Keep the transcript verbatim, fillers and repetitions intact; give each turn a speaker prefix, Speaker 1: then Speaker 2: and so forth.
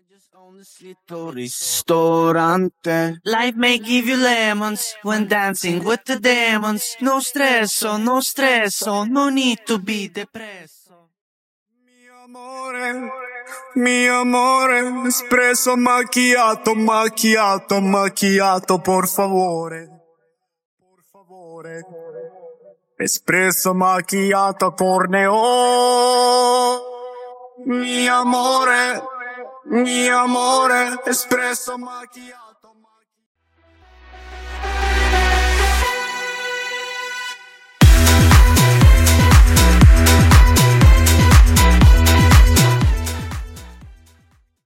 Speaker 1: Just own this little ristorante. Life may give you lemons when dancing with the demons. No stresso, no stresso, no need to be depresso.
Speaker 2: Mio amore, mio amore, espresso macchiato, macchiato, macchiato, por favore, por favore. Espresso macchiato corneo. Mio amore, mio amore, espresso macchiato.